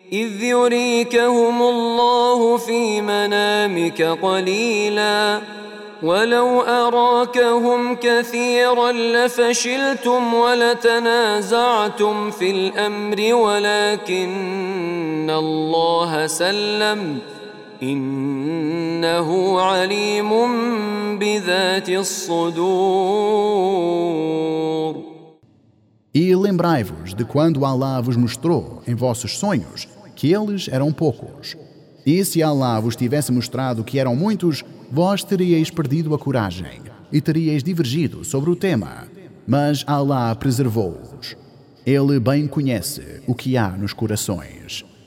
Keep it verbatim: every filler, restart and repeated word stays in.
إذ يريكهم الله في منامك قليلا ولو أراكهم كثيرا لفشلتم ولتنازعتم في الأمر ولكن الله سلم إنه عليم بذات الصدور. E lembrai-vos de quando Allah vos mostrou em vossos sonhos que eles eram poucos. E se Allah vos tivesse mostrado que eram muitos, vós teríeis perdido a coragem e teríeis divergido sobre o tema. Mas Allah preservou-os. Ele bem conhece o que há nos corações.